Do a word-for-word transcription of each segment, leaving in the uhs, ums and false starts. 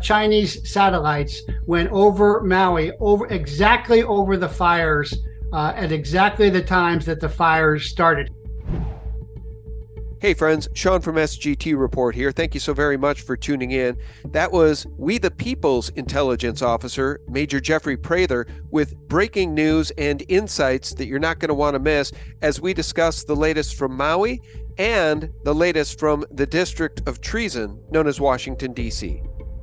Chinese satellites went over Maui, over exactly over the fires uh, at exactly the times that the fires started. Hey friends, Sean from S G T Report here. Thank you so very much for tuning in. That was We the People's Intelligence Officer, Major Jeffrey Prather, with breaking news and insights that you're not going to want to miss as we discuss the latest from Maui and the latest from the District of Treason, known as Washington, D C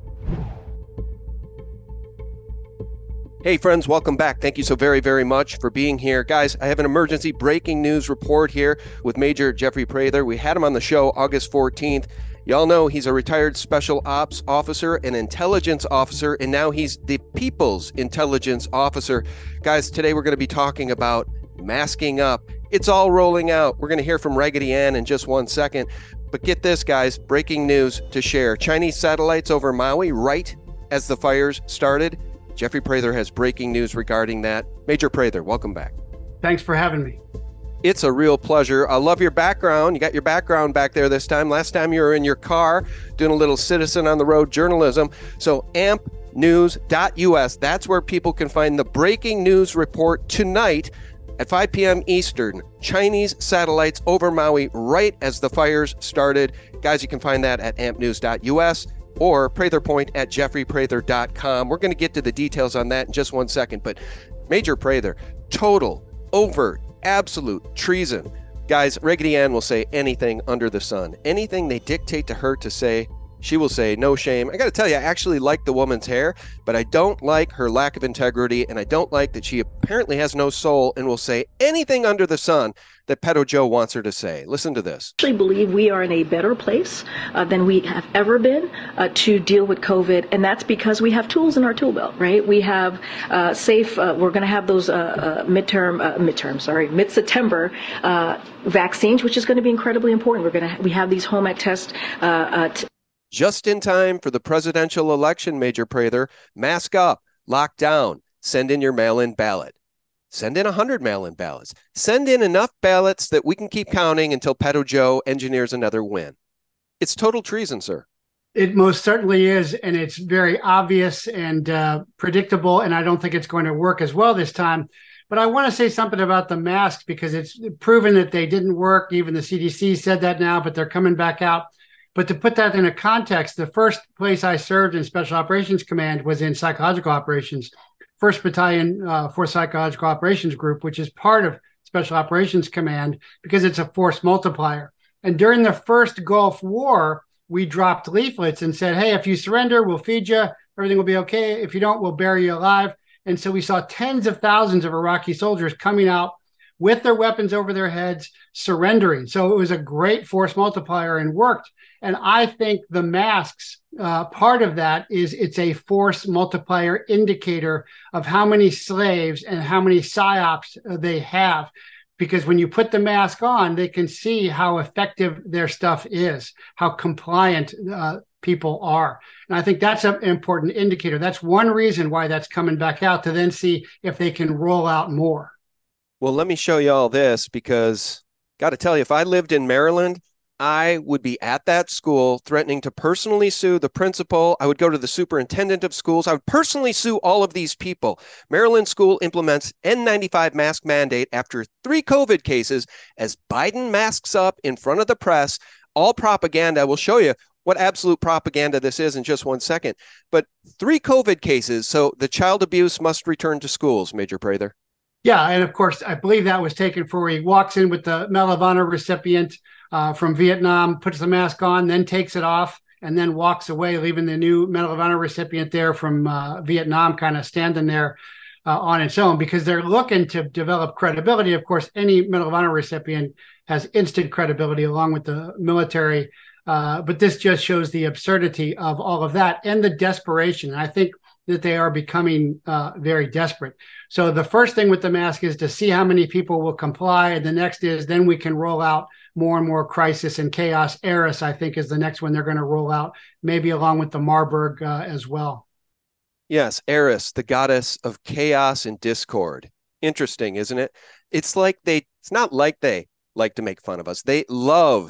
Hey friends, welcome back. Thank you so very, very much for being here. Guys, I have an emergency breaking news report here with Major Jeffrey Prather. We had him on the show August fourteenth. Y'all know he's a retired special ops officer, an intelligence officer, and now he's the People's Intelligence Officer. Guys, today we're going to be talking about masking up. It's all rolling out. We're going to hear from Raggedy Ann in just one second. But get this, guys, breaking news to share. Chinese satellites over Maui right as the fires started. Jeffrey Prather has breaking news regarding that. Major Prather, welcome back. Thanks for having me. It's a real pleasure. I love your background. You got your background back there this time. Last time you were in your car doing a little citizen on the road journalism. So amp news dot U S, that's where people can find the breaking news report tonight at five p.m. Eastern. Chinese satellites over Maui right as the fires started. Guys, you can find that at amp news dot U S. or PratherPoint at jeffrey prather dot com. We're going to get to the details on that in just one second. But Major Prather, total, overt, absolute treason. Guys, Raggedy Ann will say anything under the sun. Anything they dictate to her to say, she will say, no shame. I got to tell you, I actually like the woman's hair, but I don't like her lack of integrity, and I don't like that she apparently has no soul and will say anything under the sun that Pedo Joe wants her to say. Listen to this. I actually believe we are in a better place uh, than we have ever been uh, to deal with COVID, and that's because we have tools in our tool belt, right? We have uh, safe, uh, we're going to have those uh, uh, midterm, uh, midterm, sorry, mid-September uh, vaccines, which is going to be incredibly important. We're going to, ha- we have these home ec tests uh, uh, t- Just in time for the presidential election, Major Prather. Mask up, lock down, send in your mail-in ballot. Send in one hundred mail-in ballots. Send in enough ballots that we can keep counting until Pedo Joe engineers another win. It's total treason, sir. It most certainly is, and it's very obvious and uh, predictable, and I don't think it's going to work as well this time. But I want to say something about the masks because it's proven that they didn't work. Even the C D C said that now, but they're coming back out. But to put that in a context, the first place I served in Special Operations Command was in Psychological Operations, first Battalion uh, for Psychological Operations Group, which is part of Special Operations Command because it's a force multiplier. And during the first Gulf War, we dropped leaflets and said, hey, if you surrender, we'll feed you. Everything will be okay. If you don't, we'll bury you alive. And so we saw tens of thousands of Iraqi soldiers coming out with their weapons over their heads, surrendering. So it was a great force multiplier and worked. And I think the masks, uh, part of that is it's a force multiplier indicator of how many slaves and how many psyops they have. Because when you put the mask on, they can see how effective their stuff is, how compliant uh, people are. And I think that's an important indicator. That's one reason why that's coming back out, to then see if they can roll out more. Well, let me show you all this because, got to tell you, if I lived in Maryland, I would be at that school threatening to personally sue the principal. I would go to the superintendent of schools. I would personally sue all of these people. Maryland school implements N ninety-five mask mandate after three COVID cases as Biden masks up in front of the press. All propaganda. We'll show you what absolute propaganda this is in just one second. But three COVID cases, so the child abuse must return to schools, Major Prather. Yeah, and of course, I believe that was taken for he walks in with the Medal of Honor recipient uh, from Vietnam, puts the mask on, then takes it off, and then walks away, leaving the new Medal of Honor recipient there from uh, Vietnam kind of standing there uh, on its own, because they're looking to develop credibility. Of course, any Medal of Honor recipient has instant credibility along with the military, uh, but this just shows the absurdity of all of that and the desperation. And I think that they are becoming uh, very desperate. So the first thing with the mask is to see how many people will comply. And the next is then we can roll out more and more crisis and chaos. Eris, I think, is the next one they're going to roll out, maybe along with the Marburg uh, as well. Yes, Eris, the goddess of chaos and discord. Interesting, isn't it? It's like they, it's not like they like to make fun of us. They love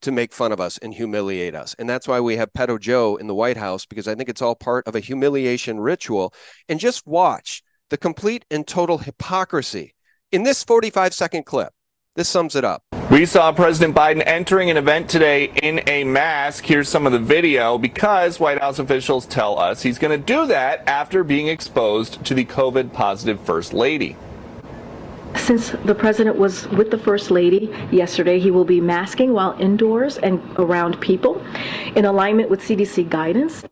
to make fun of us and humiliate us. And that's why we have Pedo Joe in the White House, because I think it's all part of a humiliation ritual. And just watch the complete and total hypocrisy in this forty-five second clip. This sums it up. We saw President Biden entering an event today in a mask. Here's some of the video, because White House officials tell us he's going to do that after being exposed to the COVID positive First Lady. Since the president was with the First Lady yesterday, he will be masking while indoors and around people in alignment with C D C guidance.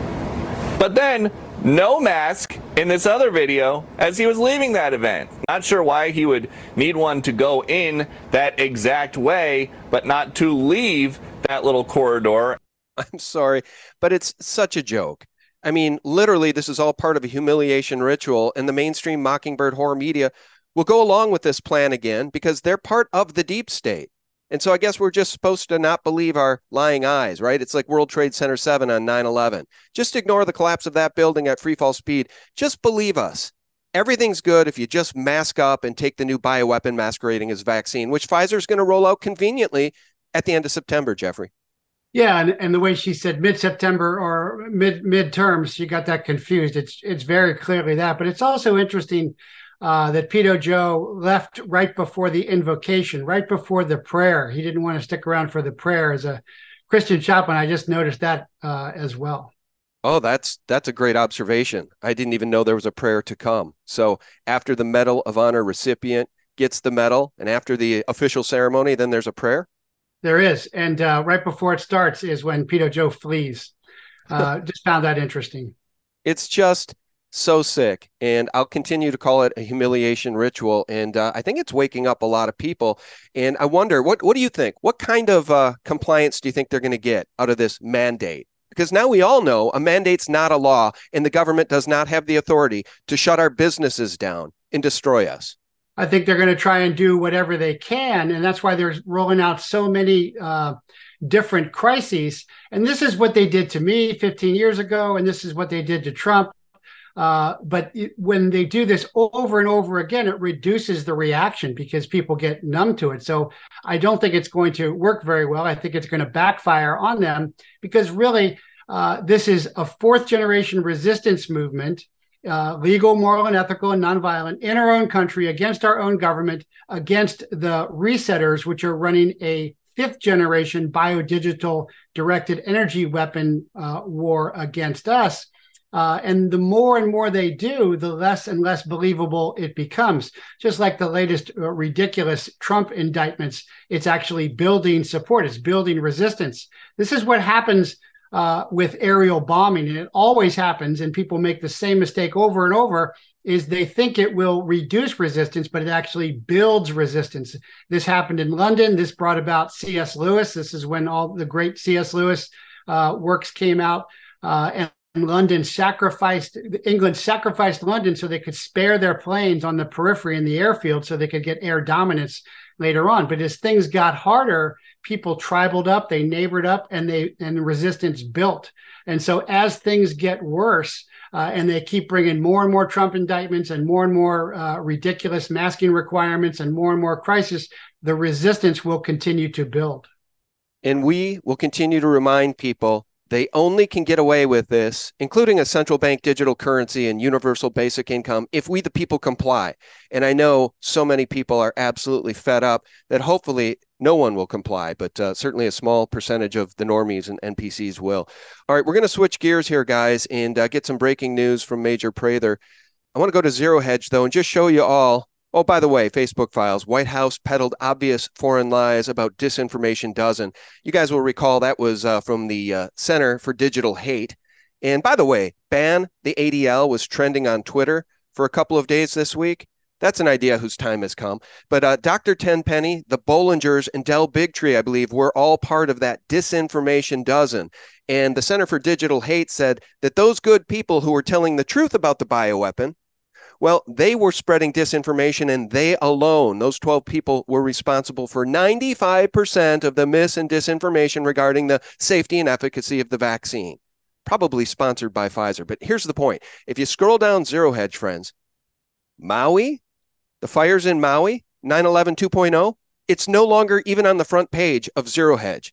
But then, no mask in this other video as he was leaving that event. Not sure why he would need one to go in that exact way, but not to leave that little corridor. I'm sorry, but it's such a joke. I mean, literally, this is all part of a humiliation ritual, and the mainstream Mockingbird horror media will go along with this plan again because they're part of the deep state. And so I guess we're just supposed to not believe our lying eyes, right? It's like World Trade Center seven on nine eleven. Just ignore the collapse of that building at free fall speed. Just believe us. Everything's good if you just mask up and take the new bioweapon masquerading as vaccine, which Pfizer's going to roll out conveniently at the end of September, Jeffrey. Yeah, and, and the way she said mid-September or mid midterms, she got that confused. It's it's very clearly that. But it's also interesting Uh, that Pedo Joe left right before the invocation, right before the prayer. He didn't want to stick around for the prayer. As a Christian chaplain, I just noticed that uh, as well. Oh, that's that's a great observation. I didn't even know there was a prayer to come. So after the Medal of Honor recipient gets the medal and after the official ceremony, then there's a prayer? There is. And uh, right before it starts is when Pedo Joe flees. Uh, just found that interesting. It's just so sick, and I'll continue to call it a humiliation ritual. And uh, I think it's waking up a lot of people. And I wonder, what what do you think? What kind of uh, compliance do you think they're going to get out of this mandate? Because now we all know a mandate's not a law, and the government does not have the authority to shut our businesses down and destroy us. I think they're going to try and do whatever they can, and that's why they're rolling out so many uh, different crises. And this is what they did to me fifteen years ago, and this is what they did to Trump. Uh, but it, when they do this over and over again, it reduces the reaction because people get numb to it. So I don't think it's going to work very well. I think it's going to backfire on them because really uh, this is a fourth generation resistance movement, uh, legal, moral, and ethical and nonviolent in our own country against our own government, against the resetters, which are running a fifth generation biodigital directed energy weapon uh, war against us. Uh, and the more and more they do, the less and less believable it becomes. Just like the latest uh, ridiculous Trump indictments, it's actually building support. It's building resistance. This is what happens uh, with aerial bombing, and it always happens, and people make the same mistake over and over, is they think it will reduce resistance, but it actually builds resistance. This happened in London. This brought about C S Lewis. This is when all the great C S Lewis uh, works came out. Uh, and London sacrificed, England sacrificed London so they could spare their planes on the periphery in the airfield so they could get air dominance later on. But as things got harder, people tribaled up, they neighbored up, and they and resistance built. And so as things get worse, uh, and they keep bringing more and more Trump indictments and more and more uh, ridiculous masking requirements and more and more crisis, the resistance will continue to build. And we will continue to remind people they only can get away with this, including a central bank digital currency and universal basic income, if we, the people, comply. And I know so many people are absolutely fed up that hopefully no one will comply, but uh, certainly a small percentage of the normies and N P Cs will. All right, we're going to switch gears here, guys, and uh, get some breaking news from Major Prather. I want to go to Zero Hedge, though, and just show you all. Oh, by the way, Facebook files, White House peddled obvious foreign lies about disinformation dozen. You guys will recall that was uh, from the uh, Center for Digital Hate. And by the way, ban the A D L was trending on Twitter for a couple of days this week. That's an idea whose time has come. But uh, Doctor Tenpenny, the Bollingers, and Del Bigtree, I believe, were all part of that disinformation dozen. And the Center for Digital Hate said that those good people who were telling the truth about the bioweapon, well, they were spreading disinformation, and they alone, those twelve people, were responsible for ninety-five percent of the mis and disinformation regarding the safety and efficacy of the vaccine. Probably sponsored by Pfizer. But here's the point. If you scroll down Zero Hedge, friends, Maui, the fires in Maui, nine eleven two point oh, it's no longer even on the front page of Zero Hedge.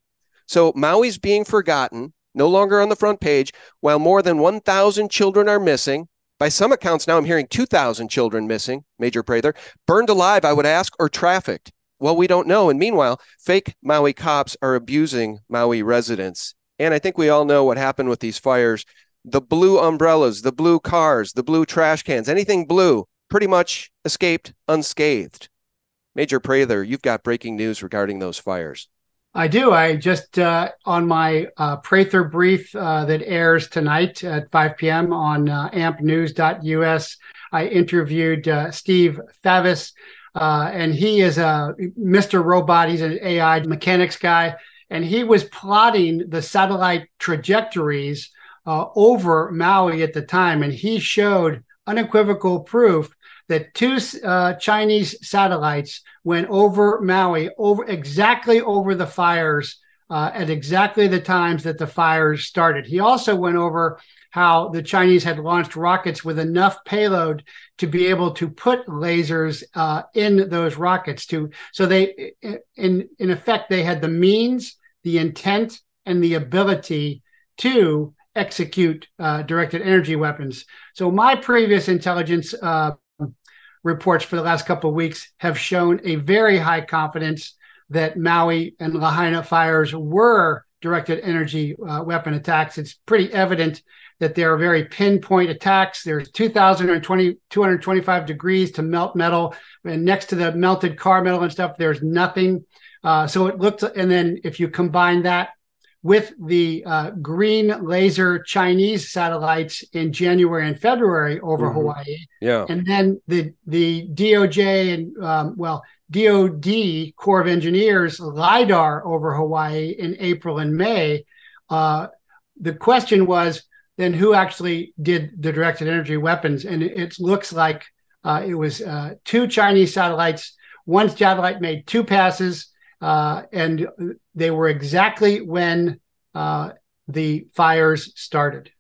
So Maui's being forgotten, no longer on the front page, while more than one thousand children are missing. By some accounts now I'm hearing two thousand children missing, Major Prather, burned alive, I would ask, or trafficked. Well, we don't know. And meanwhile, fake Maui cops are abusing Maui residents. And I think we all know what happened with these fires. The blue umbrellas, the blue cars, the blue trash cans, anything blue pretty much escaped unscathed. Major Prather, you've got breaking news regarding those fires. I do. I just, uh, on my uh, Prather brief uh, that airs tonight at five p.m. on uh, amp news dot U S, I interviewed uh, Steve Favis, uh, and he is a Mister Robot. He's an A I mechanics guy, and he was plotting the satellite trajectories uh, over Maui at the time, and he showed unequivocal proof that two uh, Chinese satellites went over Maui, over exactly over the fires uh, at exactly the times that the fires started. He also went over how the Chinese had launched rockets with enough payload to be able to put lasers uh, in those rockets. To so they, in in effect, they had the means, the intent, and the ability to execute uh, directed energy weapons. So my previous intelligence uh, reports for the last couple of weeks have shown a very high confidence that Maui and Lahaina fires were directed energy uh, weapon attacks. It's pretty evident that they are very pinpoint attacks. There's two thousand twenty, two hundred twenty-five degrees to melt metal, and next to the melted car metal and stuff, there's nothing. Uh, so it looked, and then if you combine that with the uh, green laser Chinese satellites in January and February over mm-hmm. Hawaii. Yeah. And then the the D O J and, um, well, D O D, Corps of Engineers, LIDAR over Hawaii in April and May. Uh, the question was, then who actually did the directed energy weapons? And it, it looks like uh, it was uh, two Chinese satellites. One satellite made two passes, Uh, and they were exactly when uh, the fires started.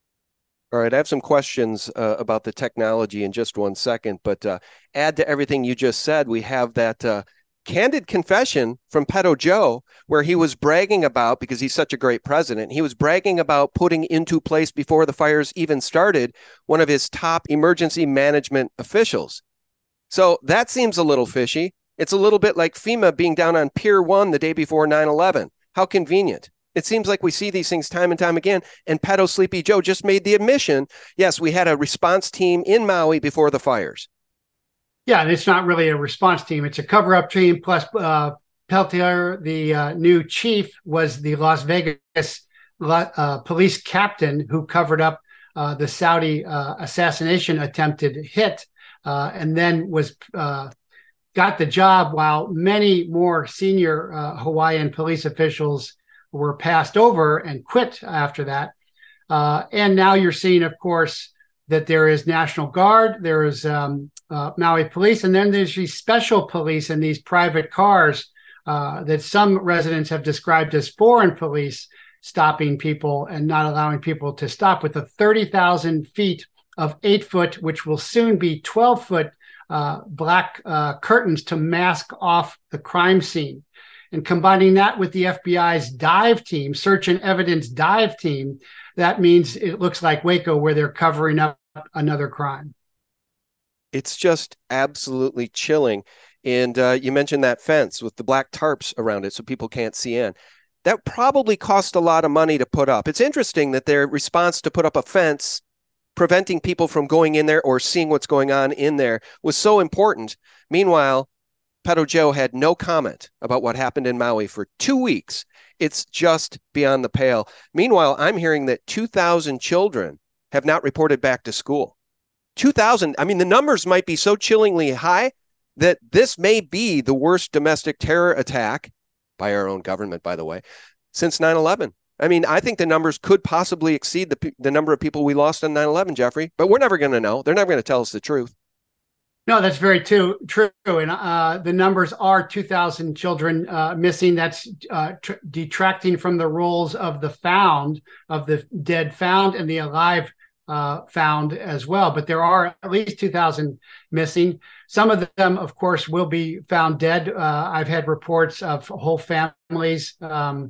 All right, I have some questions uh, about the technology in just one second, but uh, add to everything you just said, we have that uh, candid confession from Pedo Joe, where he was bragging about, because he's such a great president, he was bragging about putting into place before the fires even started, one of his top emergency management officials. So that seems a little fishy. It's a little bit like FEMA being down on Pier one the day before nine eleven. How convenient. It seems like we see these things time and time again. And Pedo Sleepy Joe just made the admission, yes, we had a response team in Maui before the fires. Yeah, and it's not really a response team. It's a cover-up team. Plus, uh, Peltier, the uh, new chief, was the Las Vegas uh, police captain who covered up uh, the Saudi uh, assassination attempted hit uh, and then was... Uh, got the job while many more senior uh, Hawaiian police officials were passed over and quit after that. Uh, and now you're seeing, of course, that there is National Guard, there is um, uh, Maui police, and then there's these special police in these private cars uh, that some residents have described as foreign police, stopping people and not allowing people to stop, with the thirty thousand feet of eight foot, which will soon be twelve foot Uh, black uh, curtains to mask off the crime scene. And combining that with the F B I's dive team, search and evidence dive team, that means it looks like Waco, where they're covering up another crime. It's just absolutely chilling. And uh, you mentioned that fence with the black tarps around it so people can't see in. That probably cost a lot of money to put up. It's interesting that their response to put up a fence preventing people from going in there or seeing what's going on in there was so important. Meanwhile, Pedo Joe had no comment about what happened in Maui for two weeks. It's just beyond the pale. Meanwhile, I'm hearing that two thousand children have not reported back to school. two thousand, I mean, the numbers might be so chillingly high that this may be the worst domestic terror attack, by our own government, by the way, since nine eleven. I mean, I think the numbers could possibly exceed the the number of people we lost on nine eleven, Jeffrey, but we're never going to know. They're never going to tell us the truth. No, that's very too, true. And uh, the numbers are two thousand children uh, missing. That's uh, tr- detracting from the roles of the found, of the dead found and the alive uh, found as well. But there are at least two thousand missing. Some of them, of course, will be found dead. Uh, I've had reports of whole families um,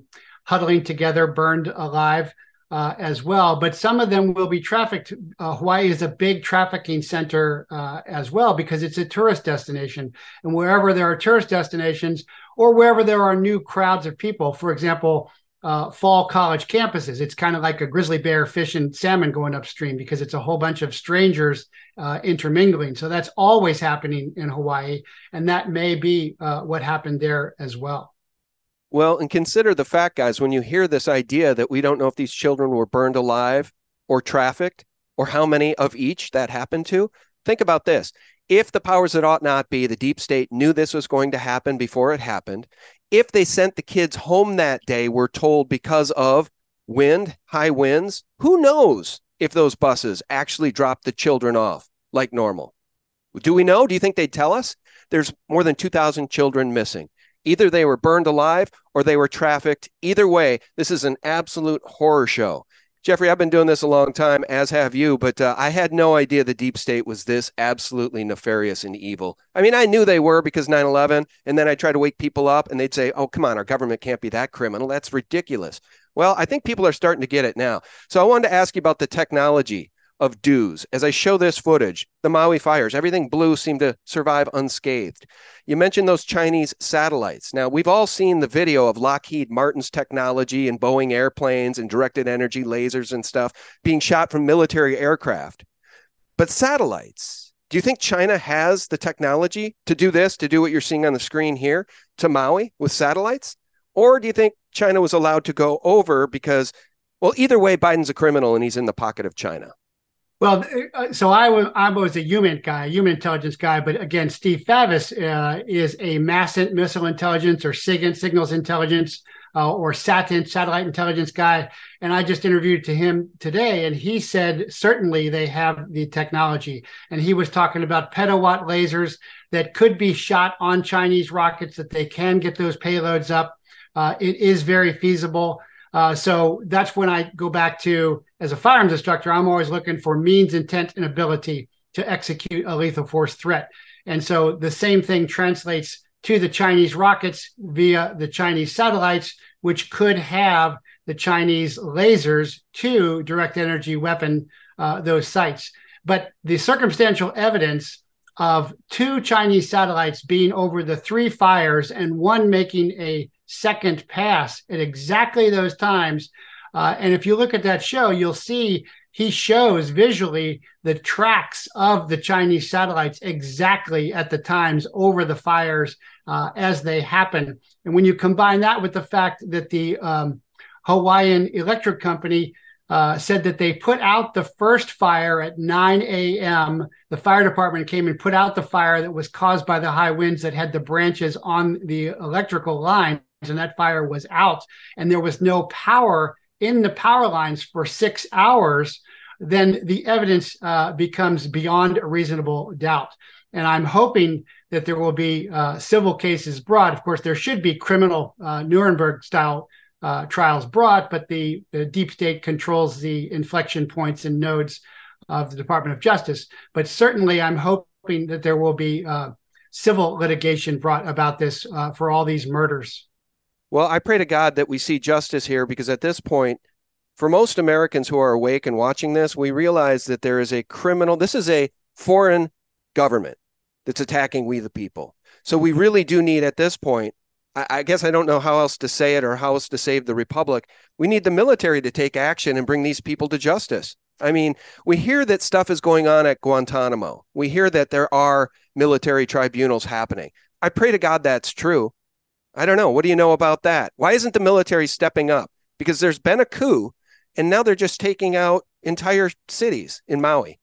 huddling together, burned alive uh, as well. But some of them will be trafficked. Uh, Hawaii is a big trafficking center uh, as well because it's a tourist destination. And wherever there are tourist destinations or wherever there are new crowds of people, for example, Uh, fall college campuses. It's kind of like a grizzly bear fishing salmon going upstream because it's a whole bunch of strangers uh, intermingling. So that's always happening in Hawaii. And that may be uh, what happened there as well. Well, and consider the fact, guys, when you hear this idea that we don't know if these children were burned alive or trafficked or how many of each that happened to, think about this. If the powers that ought not be, the deep state, knew this was going to happen before it happened, if they sent the kids home that day, we're told because of wind, high winds, who knows if those buses actually dropped the children off like normal? Do we know? Do you think they'd tell us? There's more than two thousand children missing. Either they were burned alive or they were trafficked. Either way, this is an absolute horror show. Jeffrey, I've been doing this a long time, as have you, but uh, I had no idea the deep state was this absolutely nefarious and evil. I mean, I knew they were because nine eleven, and then I try to wake people up and they'd say, oh, come on, our government can't be that criminal. That's ridiculous. Well, I think people are starting to get it now. So I wanted to ask you about the technology of DEWS. As I show this footage, the Maui fires, everything blue seemed to survive unscathed. You mentioned those Chinese satellites. Now, we've all seen the video of Lockheed Martin's technology and Boeing airplanes and directed energy lasers and stuff being shot from military aircraft. But satellites, do you think China has the technology to do this, to do what you're seeing on the screen here to Maui with satellites? Or do you think China was allowed to go over because, well, either way, Biden's a criminal and he's in the pocket of China? Well, so I was I was a human guy, human intelligence guy, but again, Steve Favis uh, is a massive missile intelligence or SIGINT, signals intelligence, uh, or SATINT, satellite intelligence guy, and I just interviewed to him today, and he said certainly they have the technology, and he was talking about petawatt lasers that could be shot on Chinese rockets, that they can get those payloads up. Uh, it is very feasible. Uh, so that's when I go back to, as a firearms instructor, I'm always looking for means, intent, and ability to execute a lethal force threat. And so the same thing translates to the Chinese rockets via the Chinese satellites, which could have the Chinese lasers to direct energy weapon uh, those sites. But the circumstantial evidence of two Chinese satellites being over the three fires and one making a second pass at exactly those times. Uh, and if you look at that show, you'll see he shows visually the tracks of the Chinese satellites exactly at the times over the fires uh, as they happen. And when you combine that with the fact that the um, Hawaiian Electric Company uh, said that they put out the first fire at nine a.m., the fire department came and put out the fire that was caused by the high winds that had the branches on the electrical line, and that fire was out, and there was no power in the power lines for six hours, then the evidence uh, becomes beyond a reasonable doubt. And I'm hoping that there will be uh, civil cases brought. Of course, there should be criminal uh, Nuremberg-style uh, trials brought, but the, the deep state controls the inflection points and nodes of the Department of Justice. But certainly, I'm hoping that there will be uh, civil litigation brought about this uh, for all these murders. Well, I pray to God that we see justice here, because at this point, for most Americans who are awake and watching this, we realize that there is a criminal, this is a foreign government that's attacking we the people. So we really do need, at this point, I, I guess I don't know how else to say it or how else to save the republic. We need the military to take action and bring these people to justice. I mean, we hear that stuff is going on at Guantanamo. We hear that there are military tribunals happening. I pray to God that's true. I don't know. What do you know about that? Why isn't the military stepping up? Because there's been a coup, and now they're just taking out entire cities in Maui.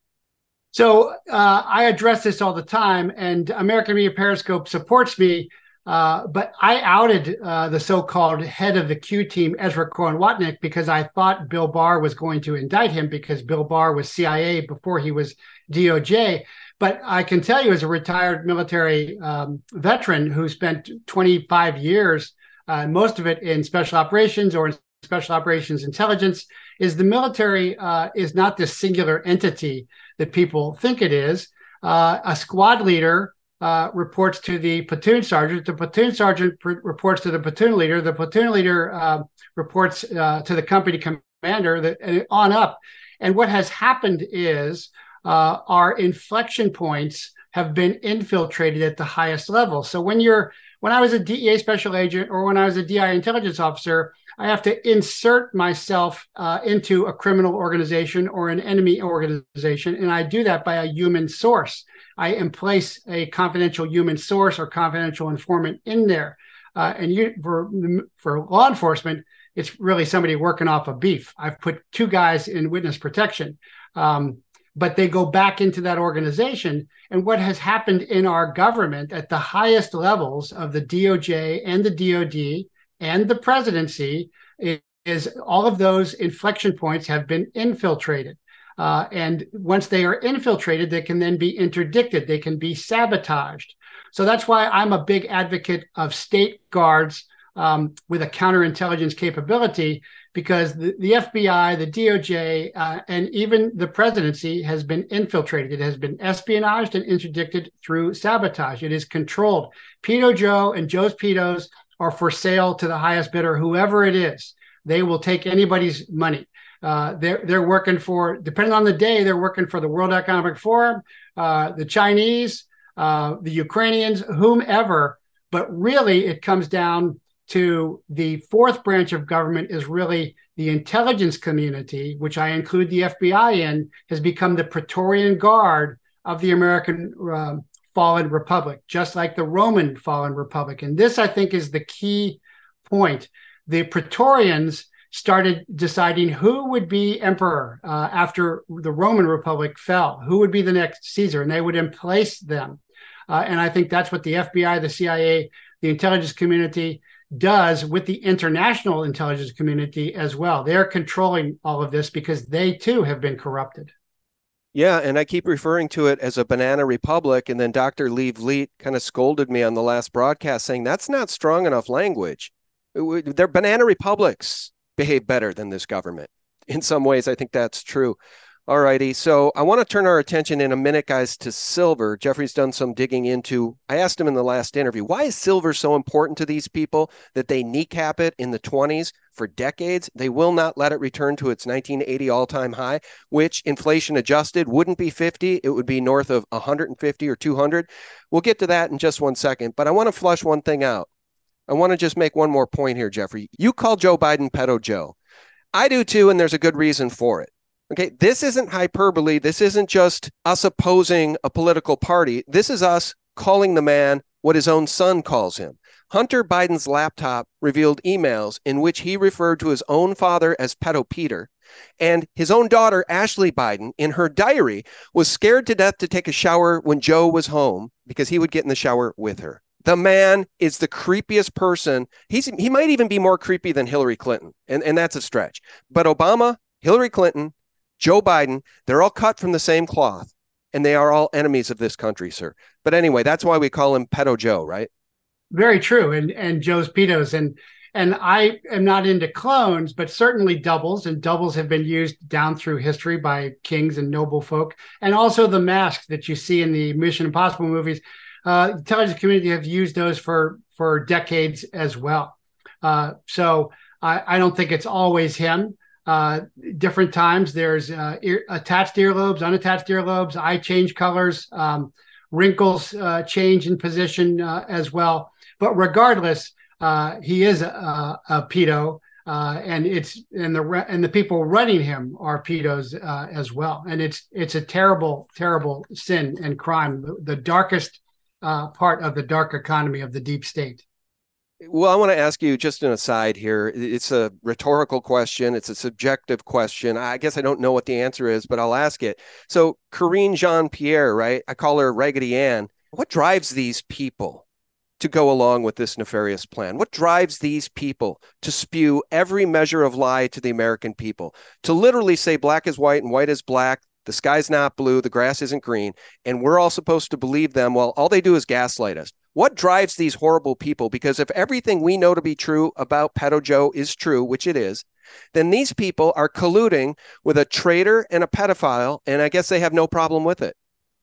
So uh, I address this all the time, and American Media Periscope supports me, uh, but I outed uh, the so-called head of the Q team, Ezra Cohen-Watnick, because I thought Bill Barr was going to indict him because Bill Barr was C I A before he was D O J. But I can tell you, as a retired military um, veteran who spent twenty-five years, uh, most of it in special operations or in special operations intelligence, is the military uh, is not this singular entity that people think it is. Uh, a squad leader uh, reports to the platoon sergeant. The platoon sergeant pr- reports to the platoon leader. The platoon leader uh, reports uh, to the company commander, the, and on up. And what has happened is uh, our inflection points have been infiltrated at the highest level. So when you're, when I was a D E A special agent or when I was a D I intelligence officer, I have to insert myself uh, into a criminal organization or an enemy organization. And I do that by a human source. I place a confidential human source or confidential informant in there. Uh, and you, for, for law enforcement, it's really somebody working off a beef. I've put two guys in witness protection, um, but they go back into that organization. And what has happened in our government at the highest levels of the D O J and the D O D and the presidency is, is all of those inflection points have been infiltrated. Uh, and once they are infiltrated, they can then be interdicted. They can be sabotaged. So that's why I'm a big advocate of state guards um, with a counterintelligence capability, because the, the F B I, the D O J, uh, and even the presidency has been infiltrated. It has been espionaged and interdicted through sabotage. It is controlled. Pedo Joe and Joe's Pedos are for sale to the highest bidder, whoever it is. They will take anybody's money. Uh, they're they're working for, depending on the day, they're working for the World Economic Forum, uh, the Chinese, uh, the Ukrainians, whomever. But really, it comes down to the fourth branch of government is really the intelligence community, which I include the F B I in, has become the Praetorian Guard of the American uh, fallen republic, just like the Roman fallen republic. And this, I think, is the key point. The Praetorians started deciding who would be emperor uh, after the Roman Republic fell, who would be the next Caesar, and they would emplace them. Uh, and I think that's what the F B I, the C I A, the intelligence community does with the international intelligence community as well. They're controlling all of this because they too have been corrupted. Yeah, and I keep referring to it as a banana republic, and then Doctor Lee Vliet kind of scolded me on the last broadcast saying that's not strong enough language. They're banana republics. Behave better than this government. In some ways, I think that's true. All righty. So I want to turn our attention in a minute, guys, to silver. Jeffrey's done some digging into. I asked him in the last interview, why is silver so important to these people that they kneecap it in the twenties for decades? They will not let it return to its nineteen eighty all-time high, which inflation adjusted wouldn't be fifty. It would be north of one hundred fifty or two hundred. We'll get to that in just one second, but I want to flush one thing out. I want to just make one more point here, Jeffrey. You call Joe Biden Pedo Joe. I do too, and there's a good reason for it. Okay, this isn't hyperbole. This isn't just us opposing a political party. This is us calling the man what his own son calls him. Hunter Biden's laptop revealed emails in which he referred to his own father as Pedo Peter, and his own daughter, Ashley Biden, in her diary, was scared to death to take a shower when Joe was home because he would get in the shower with her. The man is the creepiest person. He's he might even be more creepy than Hillary Clinton, and, and that's a stretch. But Obama, Hillary Clinton, Joe Biden, they're all cut from the same cloth, and they are all enemies of this country, sir. But anyway, that's why we call him Pedo Joe, right? Very true, and and Joe's Pedos. And, and I am not into clones, but certainly doubles, and doubles have been used down through history by kings and noble folk, and also the mask that you see in the Mission Impossible movies. Uh, the intelligence community have used those for, for decades as well. Uh, so I, I don't think it's always him. Uh, different times there's uh, ear, attached earlobes, unattached earlobes, eye change colors, um, wrinkles uh, change in position uh, as well. But regardless, uh, he is a, a pedo, uh, and it's and the and the people running him are pedos uh, as well. And it's it's a terrible, terrible sin and crime, the, the darkest Uh, part of the dark economy of the deep state. Well, I want to ask you just an aside here. It's a rhetorical question. It's a subjective question. I guess I don't know what the answer is, but I'll ask it. So Karine Jean-Pierre, right? I call her Raggedy Ann. What drives these people to go along with this nefarious plan? What drives these people to spew every measure of lie to the American people, to literally say black is white and white is black? The sky's not blue, the grass isn't green, and we're all supposed to believe them while all they do is gaslight us. What drives these horrible people? Because if everything we know to be true about Pedo Joe is true, which it is, then these people are colluding with a traitor and a pedophile, and I guess they have no problem with it.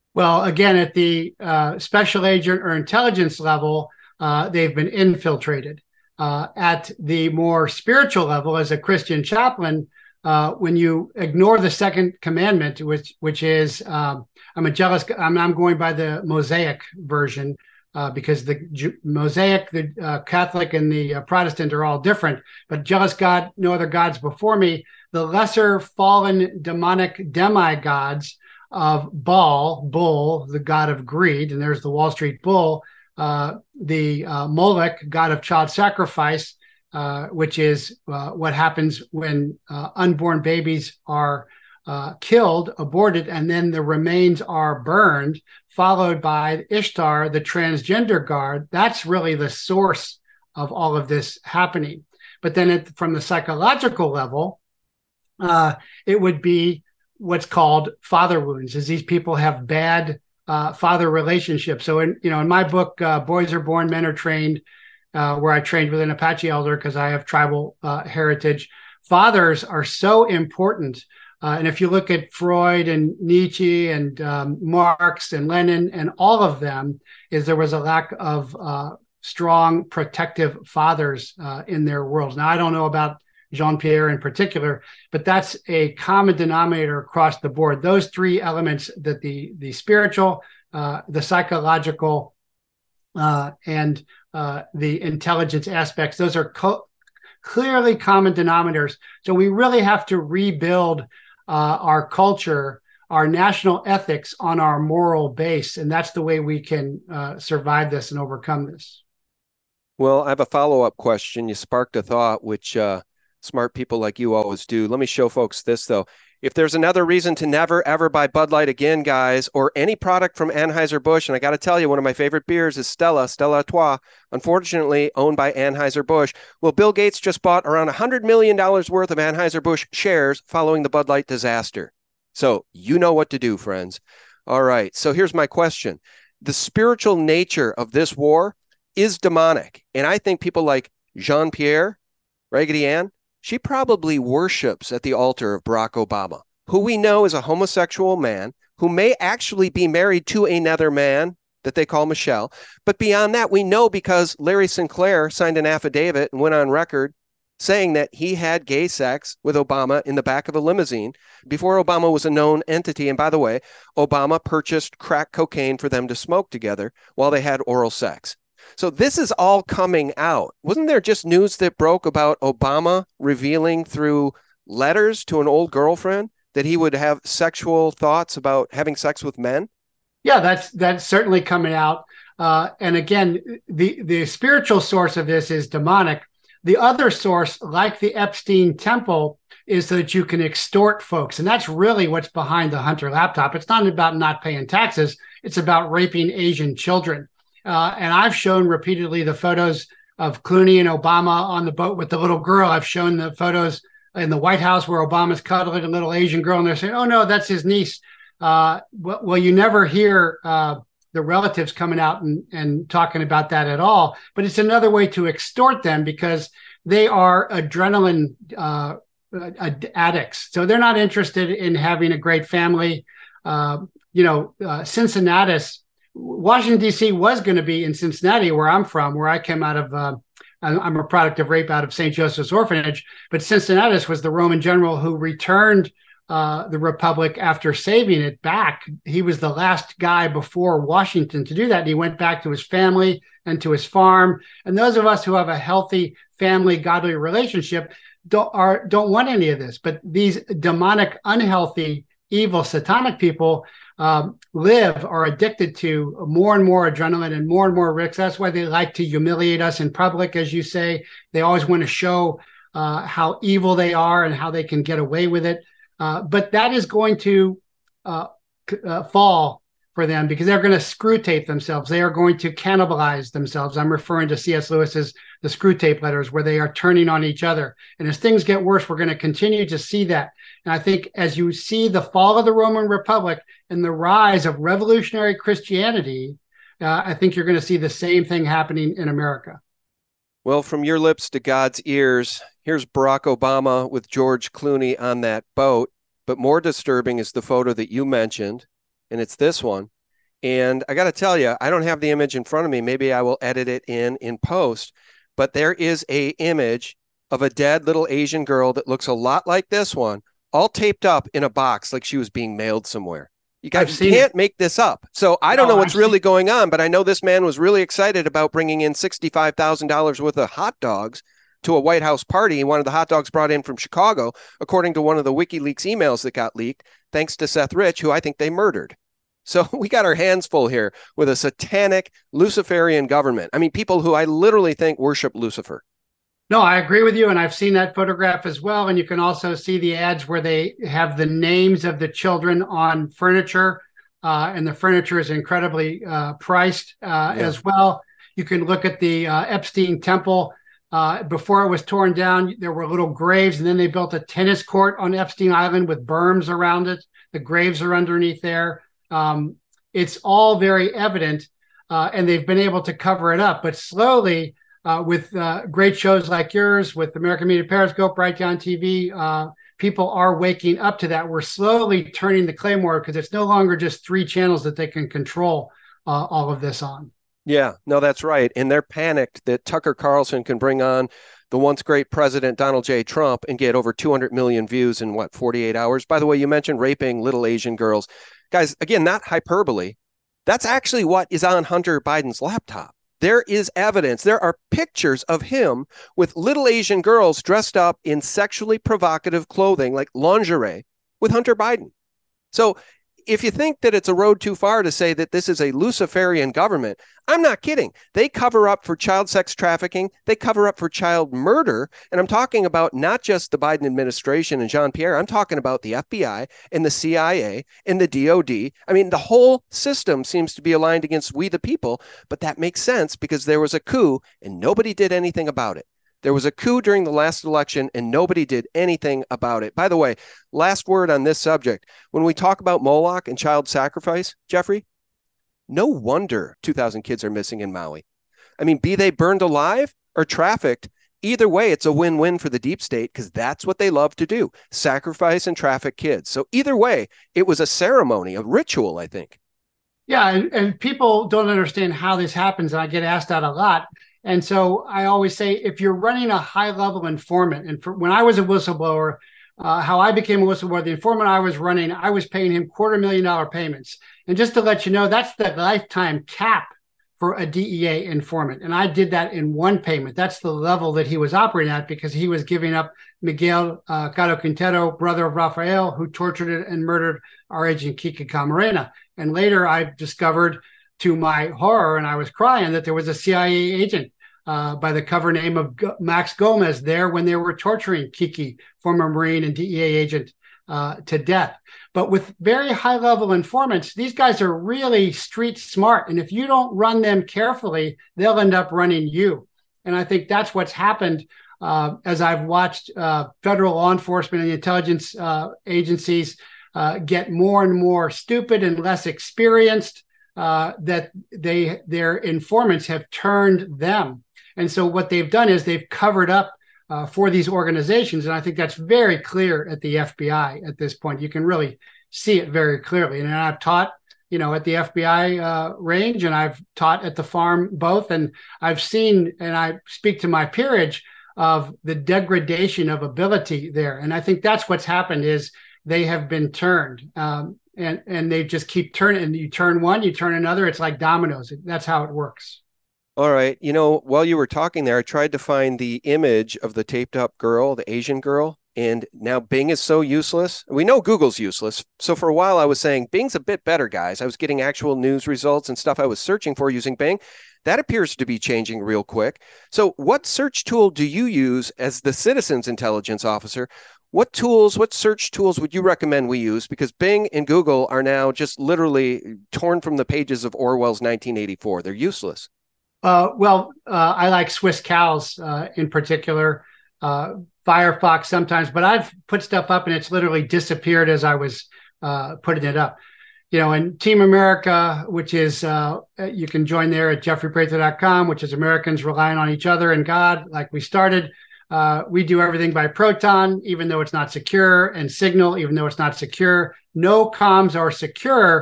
Well, again, at the uh, special agent or intelligence level, uh, they've been infiltrated. Uh, at the more spiritual level, as a Christian chaplain, uh, when you ignore the second commandment, which which is um, I'm a jealous, I'm, I'm going by the Mosaic version, uh, because the Ju- Mosaic, the uh, Catholic, and the uh, Protestant are all different. But jealous God, no other gods before me. The lesser fallen demonic demigods of Baal, Bull, the god of greed, and there's the Wall Street Bull, uh, the uh, Moloch, god of child sacrifice, uh, which is uh, what happens when uh, unborn babies are uh, killed, aborted, and then the remains are burned, followed by Ishtar, the transgender god. That's really the source of all of this happening. But then at, from the psychological level, uh, it would be what's called father wounds, is these people have bad uh, father relationships. So in, you know, in my book, uh, Boys Are Born, Men Are Trained, uh, where I trained with an Apache elder because I have tribal uh, heritage, fathers are so important. Uh, and if you look at Freud and Nietzsche and um, Marx and Lenin and all of them, is there was a lack of uh, strong protective fathers uh, in their worlds. Now, I don't know about Jean-Pierre in particular, but that's a common denominator across the board. Those three elements, that the the spiritual, uh, the psychological, uh, and uh, the intelligence aspects, those are co- clearly common denominators. So we really have to rebuild uh, our culture, our national ethics on our moral base, and that's the way we can uh, survive this and overcome this. Well, I have a follow-up question. You sparked a thought, which uh, smart people like you always do. Let me show folks this, though. If there's another reason to never, ever buy Bud Light again, guys, or any product from Anheuser-Busch, and I got to tell you, one of my favorite beers is Stella, Stella Artois, unfortunately owned by Anheuser-Busch. Well, Bill Gates just bought around one hundred million dollars worth of Anheuser-Busch shares following the Bud Light disaster. So you know what to do, friends. All right, so here's my question. The spiritual nature of this war is demonic, and I think people like Jean-Pierre, Raggedy Ann, she probably worships at the altar of Barack Obama, who we know is a homosexual man who may actually be married to another man that they call Michelle. But beyond that, we know because Larry Sinclair signed an affidavit and went on record saying that he had gay sex with Obama in the back of a limousine before Obama was a known entity. And by the way, Obama purchased crack cocaine for them to smoke together while they had oral sex. So this is all coming out. Wasn't there just news that broke about Obama revealing through letters to an old girlfriend that he would have sexual thoughts about having sex with men? Yeah, that's that's certainly coming out. Uh, and again, the, the spiritual source of this is demonic. The other source, like the Epstein Temple, is so that you can extort folks. And that's really what's behind the Hunter laptop. It's not about not paying taxes. It's about raping Asian children. Uh, and I've shown repeatedly the photos of Clooney and Obama on the boat with the little girl. I've shown the photos in the White House where Obama's cuddling a little Asian girl, and they're saying, oh, no, that's his niece. Uh, well, well, you never hear uh, the relatives coming out and, and talking about that at all. But it's another way to extort them because they are adrenaline uh, addicts. So they're not interested in having a great family. Uh, you know, uh, Cincinnatus, Washington, D C was going to be in Cincinnati, where I'm from, where I came out of, uh, I'm a product of rape out of Saint Joseph's Orphanage. But Cincinnatus was the Roman general who returned uh, the Republic after saving it back. He was the last guy before Washington to do that. And he went back to his family and to his farm. And those of us who have a healthy family, godly relationship don't, are, don't want any of this. But these demonic, unhealthy, evil, satanic people Um, live are addicted to more and more adrenaline and more and more risks. That's why they like to humiliate us in public, as you say. They always want to show uh, how evil they are and how they can get away with it. Uh, but that is going to uh, uh, fall for them because they're going to screw tape themselves. They are going to cannibalize themselves. I'm referring to C S Lewis's The Screw Tape Letters, where they are turning on each other. And as things get worse, we're going to continue to see that. And I think as you see the fall of the Roman Republic and the rise of revolutionary Christianity, uh, I think you're going to see the same thing happening in America. Well, from your lips to God's ears, here's Barack Obama with George Clooney on that boat. But more disturbing is the photo that you mentioned, and it's this one. And I got to tell you, I don't have the image in front of me. Maybe I will edit it in in post. But there is a image of a dead little Asian girl that looks a lot like this one, all taped up in a box like she was being mailed somewhere. You guys you can't it. make this up. So I don't no, know what's I've really seen... going on, but I know this man was really excited about bringing in sixty-five thousand dollars worth of hot dogs to a White House party. He wanted the hot dogs brought in from Chicago, according to one of the WikiLeaks emails that got leaked, thanks to Seth Rich, who I think they murdered. So we got our hands full here with a satanic Luciferian government. I mean, people who I literally think worship Lucifer. No, I agree with you. And I've seen that photograph as well. And you can also see the ads where they have the names of the children on furniture. Uh, and the furniture is incredibly uh, priced uh, yeah. as well. You can look at the uh, Epstein Temple. Uh, before it was torn down, there were little graves. And then they built a tennis court on Epstein Island with berms around it. The graves are underneath there. Um, it's all very evident. Uh, and they've been able to cover it up. But slowly, Uh, with uh, great shows like yours, with American Media Periscope, Breakdown T V, uh, people are waking up to that. We're slowly turning the claymore because it's no longer just three channels that they can control uh, all of this on. Yeah, no, that's right. And they're panicked that Tucker Carlson can bring on the once great President Donald J. Trump and get over two hundred million views in, what, forty-eight hours? By the way, you mentioned raping little Asian girls. Guys, again, not hyperbole. That's actually what is on Hunter Biden's laptop. There is evidence. There are pictures of him with little Asian girls dressed up in sexually provocative clothing, like lingerie, with Hunter Biden. So if you think that it's a road too far to say that this is a Luciferian government, I'm not kidding. They cover up for child sex trafficking. They cover up for child murder. And I'm talking about not just the Biden administration and Jean-Pierre. I'm talking about the F B I and the C I A and the D O D. I mean, the whole system seems to be aligned against we the people. But that makes sense because there was a coup and nobody did anything about it. There was a coup during the last election and nobody did anything about it. By the way, last word on this subject. When we talk about Moloch and child sacrifice, Jeffrey, no wonder two thousand kids are missing in Maui. I mean, be they burned alive or trafficked, either way, it's a win-win for the deep state because that's what they love to do, sacrifice and traffic kids. So either way, it was a ceremony, a ritual, I think. Yeah, and, and people don't understand how this happens. And I get asked that a lot. And so I always say, if you're running a high-level informant, and for, when I was a whistleblower, uh, how I became a whistleblower, the informant I was running, I was paying him quarter million dollar payments. And just to let you know, that's the lifetime cap for a D E A informant. And I did that in one payment. That's the level that he was operating at because he was giving up Miguel uh, Caro Quintero, brother of Rafael, who tortured and murdered our agent Kiki Camarena. And later I discovered, to my horror, and I was crying, that there was a C I A agent uh, by the cover name of G- Max Gomez there when they were torturing Kiki, former Marine and D E A agent, uh, to death. But with very high-level informants, these guys are really street smart. And if you don't run them carefully, they'll end up running you. And I think that's what's happened uh, as I've watched uh, federal law enforcement and the intelligence uh, agencies uh, get more and more stupid and less experienced. Uh, that they their informants have turned them. And so what they've done is they've covered up uh, for these organizations. And I think that's very clear at the F B I at this point. You can really see it very clearly. And I've taught, you know, at the F B I uh, range, and I've taught at the farm both. And I've seen, and I speak to my peerage of the degradation of ability there. And I think that's what's happened is they have been turned. Um, And and they just keep turning, and you turn one, you turn another. It's like dominoes. That's how it works. All right. You know, while you were talking there, I tried to find the image of the taped up girl, the Asian girl. And now Bing is so useless. We know Google's useless. So for a while I was saying Bing's a bit better, guys. I was getting actual news results and stuff I was searching for using Bing. That appears to be changing real quick. So what search tool do you use as the citizens intelligence officer? What tools, what search tools would you recommend we use? Because Bing and Google are now just literally torn from the pages of Orwell's nineteen eighty-four. They're useless. Uh, well, uh, I like Swiss cows uh, in particular, uh, Firefox sometimes, but I've put stuff up and it's literally disappeared as I was uh, putting it up. You know, and Team America, which is, uh, you can join there at jeffrey prather dot com, which is Americans relying on each other and God, like we started. Uh, we do everything by Proton, even though it's not secure, and Signal, even though it's not secure. No comms are secure,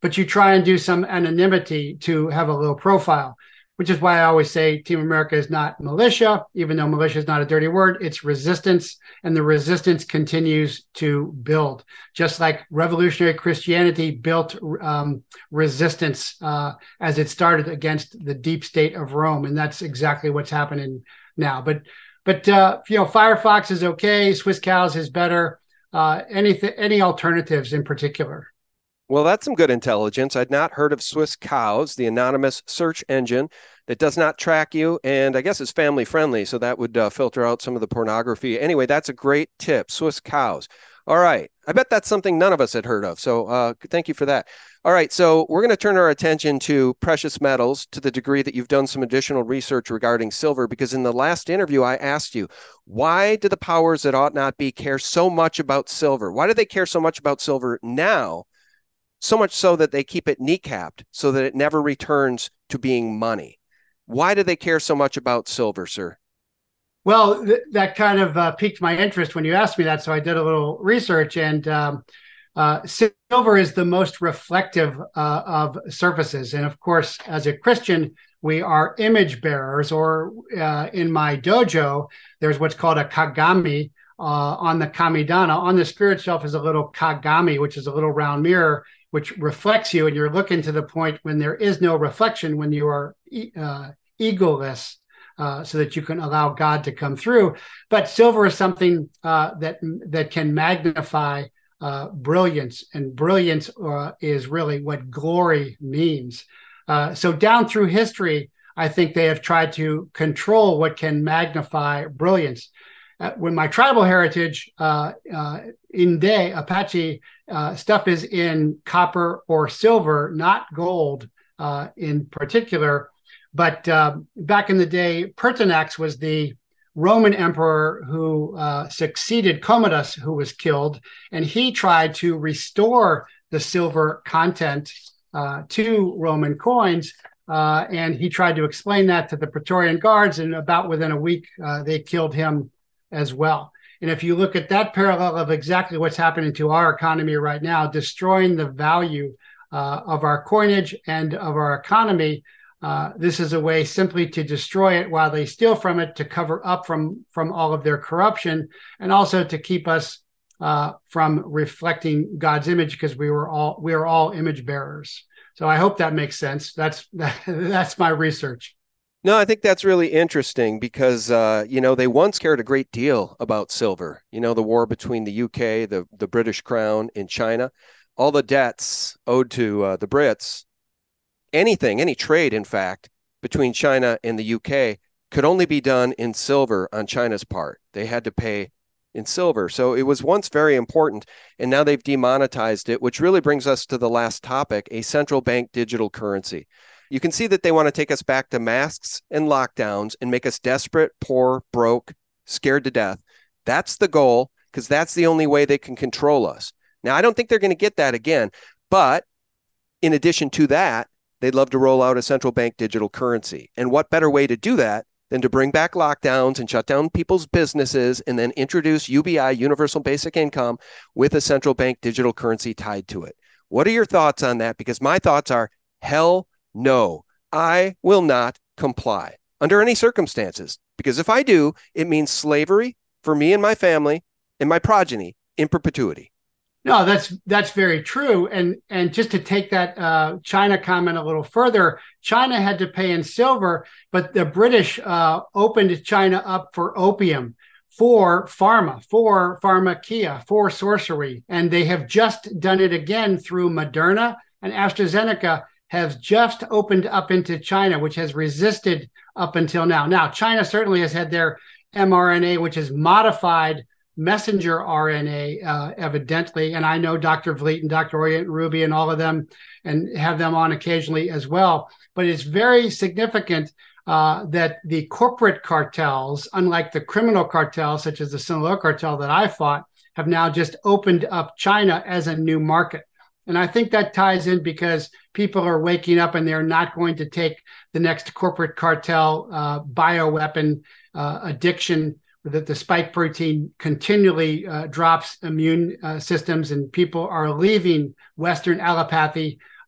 but you try and do some anonymity to have a low profile, which is why I always say Team America is not militia, even though militia is not a dirty word. It's resistance, and the resistance continues to build, just like revolutionary Christianity built um, resistance uh, as it started against the deep state of Rome, and that's exactly what's happening now. But, but uh, you know, Firefox is okay. Swiss Cows is better. Uh, anything, any alternatives in particular? Well, that's some good intelligence. I'd not heard of Swiss Cows, the anonymous search engine that does not track you, and I guess it's family friendly, so that would uh, filter out some of the pornography. Anyway, that's a great tip, Swiss Cows. All right. I bet that's something none of us had heard of, so uh, thank you for that. All right, so we're going to turn our attention to precious metals to the degree that you've done some additional research regarding silver, because in the last interview, I asked you, why do the powers that ought not be care so much about silver? Why do they care so much about silver now? So much so that they keep it kneecapped so that it never returns to being money. Why do they care so much about silver, sir? Well, th- that kind of uh, piqued my interest when you asked me that. So I did a little research, and um, uh, silver is the most reflective uh, of surfaces. And of course, as a Christian, we are image bearers, or uh, in my dojo, there's what's called a kagami uh, on the kamidana. On the spirit shelf is a little kagami, which is a little round mirror, which reflects you, and you're looking to the point when there is no reflection, when you are uh, egoless, uh, so that you can allow God to come through. But silver is something uh, that that can magnify uh, brilliance, and brilliance uh, is really what glory means. Uh, so down through history, I think they have tried to control what can magnify brilliance. Uh, when my tribal heritage, uh, uh, Inde, Apache, uh, stuff is in copper or silver, not gold uh, in particular. But uh, back in the day, Pertinax was the Roman emperor who uh, succeeded Commodus, who was killed, and he tried to restore the silver content uh, to Roman coins. Uh, and he tried to explain that to the Praetorian Guards, and about within a week, uh, they killed him as well. And if you look at that parallel of exactly what's happening to our economy right now, destroying the value uh, of our coinage and of our economy, uh, this is a way simply to destroy it while they steal from it, to cover up from, from all of their corruption, and also to keep us uh, from reflecting God's image, because we were all we are all image bearers. So I hope that makes sense. That's that, that's my research. No, I think that's really interesting because, uh, you know, they once cared a great deal about silver. You know, the war between the U K, the, the British Crown, and China, all the debts owed to uh, the Brits, anything, any trade, in fact, between China and the U K could only be done in silver on China's part. They had to pay in silver. So it was once very important, and now they've demonetized it, which really brings us to the last topic, a central bank digital currency. You can see that they want to take us back to masks and lockdowns and make us desperate, poor, broke, scared to death. That's the goal, because that's the only way they can control us. Now, I don't think they're going to get that again, but in addition to that, they'd love to roll out a central bank digital currency. And what better way to do that than to bring back lockdowns and shut down people's businesses and then introduce U B I, Universal Basic Income, with a central bank digital currency tied to it. What are your thoughts on that? Because my thoughts are, hell no, I will not comply under any circumstances, because if I do, it means slavery for me and my family and my progeny in perpetuity. No, that's that's very true. And and just to take that uh, China comment a little further, China had to pay in silver, but the British uh, opened China up for opium, for pharma, for pharmakia, for sorcery. And they have just done it again through Moderna, and AstraZeneca has just opened up into China, which has resisted up until now. Now, China certainly has had their mRNA, which is modified messenger R N A, uh, evidently. And I know Doctor Vliet and Doctor Orient Ruby and all of them, and have them on occasionally as well. But it's very significant uh, that the corporate cartels, unlike the criminal cartels, such as the Sinaloa cartel that I fought, have now just opened up China as a new market. And I think that ties in because people are waking up and they're not going to take the next corporate cartel uh, bioweapon uh, addiction, that the spike protein continually uh, drops immune uh, systems, and people are leaving Western allopathy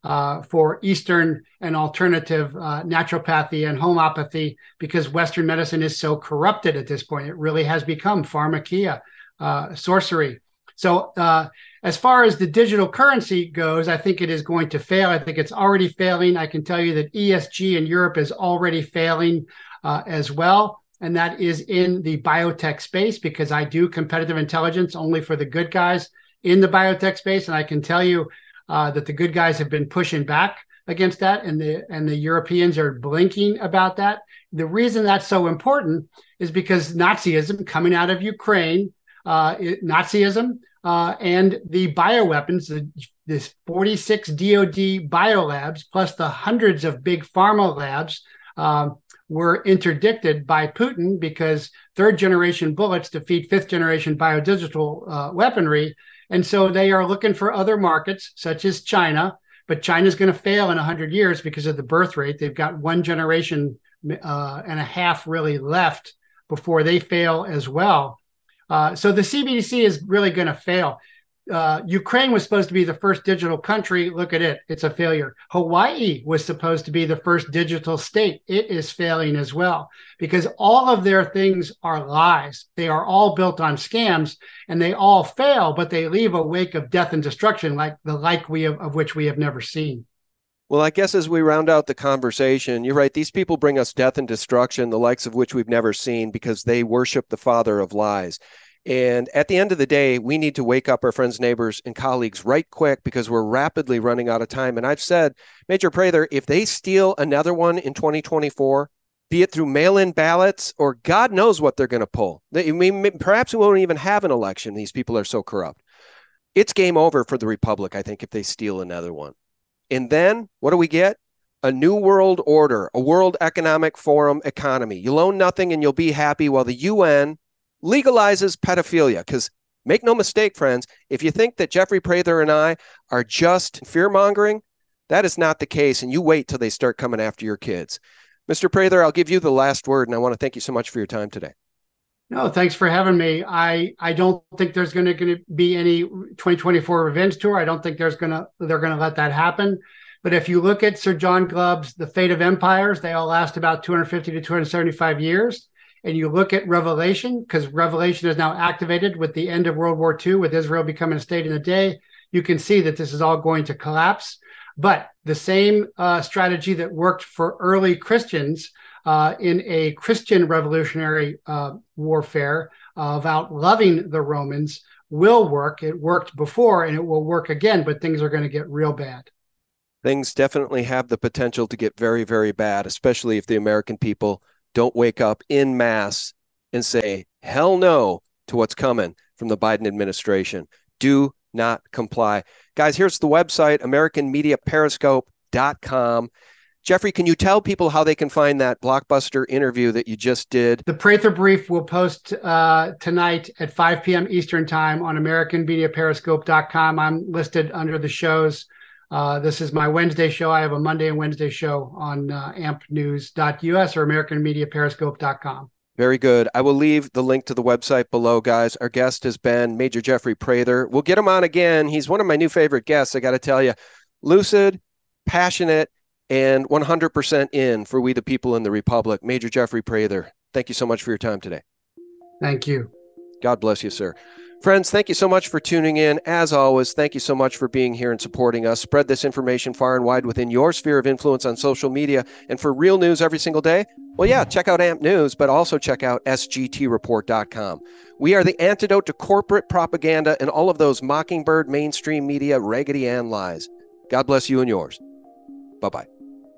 uh, for Eastern and alternative uh, naturopathy and homeopathy, because Western medicine is so corrupted at this point. It really has become pharmakia, uh, sorcery. So uh, as far as the digital currency goes, I think it is going to fail. I think it's already failing. I can tell you that E S G in Europe is already failing uh, as well. And that is in the biotech space, because I do competitive intelligence only for the good guys in the biotech space. And I can tell you uh, that the good guys have been pushing back against that. And the, and the Europeans are blinking about that. The reason that's so important is because Nazism coming out of Ukraine, uh, it, Nazism, Uh, and the bioweapons, the, this forty-six D O D biolabs, plus the hundreds of big pharma labs, uh, were interdicted by Putin because third generation bullets defeat fifth generation biodigital uh, weaponry. And so they are looking for other markets, such as China. But China's going to fail in one hundred years because of the birth rate. They've got one generation uh, and a half really left before they fail as well. Uh, so the C B D C is really going to fail. Uh, Ukraine was supposed to be the first digital country. Look at it. It's a failure. Hawaii was supposed to be the first digital state. It is failing as well, because all of their things are lies. They are all built on scams, and they all fail, but they leave a wake of death and destruction like the like we have, of which we have never seen. Well, I guess as we round out the conversation, you're right. These people bring us death and destruction, the likes of which we've never seen, because they worship the father of lies. And at the end of the day, we need to wake up our friends, neighbors, and colleagues right quick, because we're rapidly running out of time. And I've said, Major Prather, if they steal another one in twenty twenty-four, be it through mail-in ballots or God knows what they're going to pull. They, I mean, perhaps we won't even have an election. These people are so corrupt. It's game over for the Republic, I think, if they steal another one. And then what do we get? A new world order, a World Economic Forum economy. You'll own nothing and you'll be happy, while the U N legalizes pedophilia. Because make no mistake, friends, if you think that Jeffrey Prather and I are just fear-mongering, that is not the case. And you wait till they start coming after your kids. Mister Prather, I'll give you the last word, and I want to thank you so much for your time today. No, thanks for having me. I, I don't think there's going to be any twenty twenty-four revenge tour. I don't think there's going to they're going to let that happen. But if you look at Sir John Glubb's The Fate of Empires, they all last about two hundred fifty to two hundred seventy-five years. And you look at Revelation, because Revelation is now activated with the end of World War Two, with Israel becoming a state in a day, you can see that this is all going to collapse. But the same uh, strategy that worked for early Christians uh, in a Christian revolutionary uh, warfare uh, about loving the Romans will work. It worked before and it will work again, but things are going to get real bad. Things definitely have the potential to get very, very bad, especially if the American people don't wake up en masse and say, hell no to what's coming from the Biden administration. Do not comply. Guys, here's the website, American Media Periscope dot com. Jeffrey, can you tell people how they can find that blockbuster interview that you just did? The Prather Brief will post uh, tonight at five p.m. Eastern time on American Media Periscope dot com. I'm listed under the shows. Uh, this is my Wednesday show. I have a Monday and Wednesday show on uh, amp news dot U S or American Media Periscope dot com. Very good. I will leave the link to the website below, guys. Our guest has been Major Jeffrey Prather. We'll get him on again. He's one of my new favorite guests, I got to tell you. Lucid, passionate, and one hundred percent in for we the people in the Republic. Major Jeffrey Prather, thank you so much for your time today. Thank you. God bless you, sir. Friends, thank you so much for tuning in. As always, thank you so much for being here and supporting us. Spread this information far and wide within your sphere of influence on social media. And for real news every single day, well, yeah, check out A M P News, but also check out S G T report dot com. We are the antidote to corporate propaganda and all of those mockingbird mainstream media Raggedy Ann lies. God bless you and yours. Bye-bye.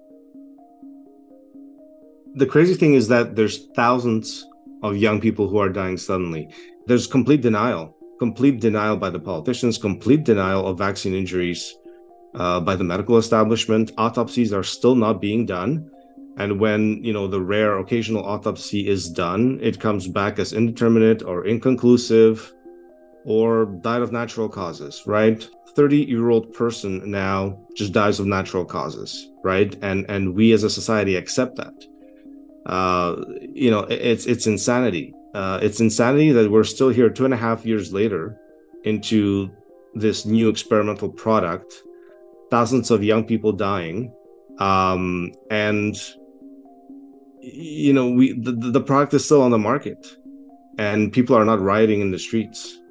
The crazy thing is that there's thousands of young people who are dying suddenly. There's complete denial, complete denial by the politicians, complete denial of vaccine injuries uh, by the medical establishment. Autopsies are still not being done. And when, you know, the rare occasional autopsy is done, it comes back as indeterminate or inconclusive or died of natural causes, right? thirty-year-old person now just dies of natural causes, right? And and we as a society accept that. Uh, you know, it's it's insanity. Uh, it's insanity that we're still here two and a half years later into this new experimental product thousands of young people dying, um, and you know, we the, the product is still on the market, and people are not rioting in the streets.